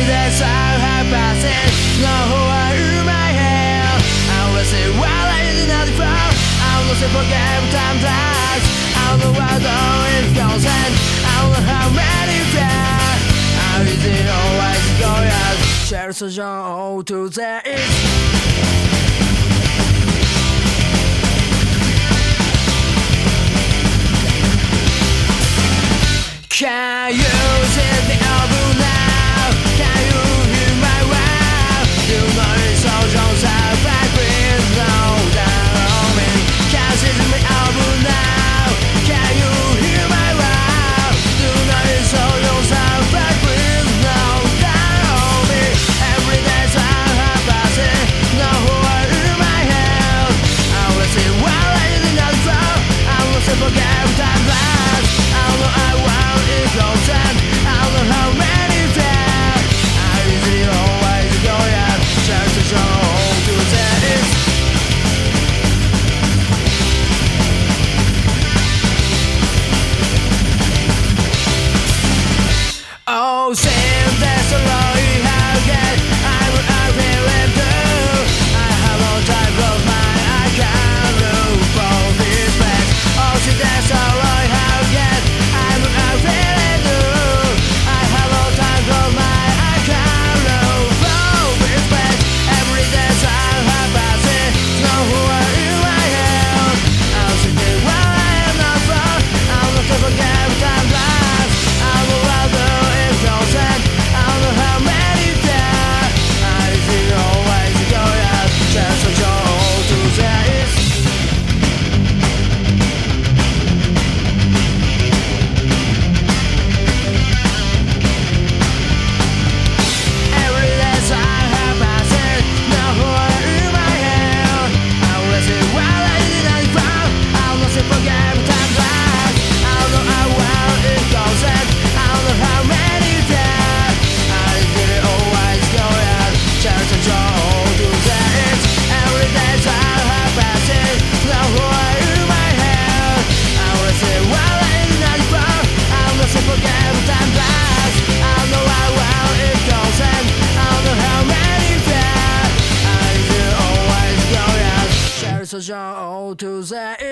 day so passing, no who are in my head. I will say while I did not fall, I will say forget time flies. I don't know what it goes and I don't know how many fair. How is it always going? Share social to the east. Can you see me over now? Can you hear my wow? You know it's so strong, so I breathe now down on me. Can you see me over now? Can you hear my wow? You know it's so strong, so I breathe now down on me. Every day so I'm passing, no who are in my head. I will say while I did not fall, I will say forget time flies. I know I want. I don't know how many fair. How is it always going? Just to show to the east. Oh, same that's a law you have get. I'm feeling too. I have no time for mine. I can't look for this place. Oh, see that's a law you have get. I'm feeling. To the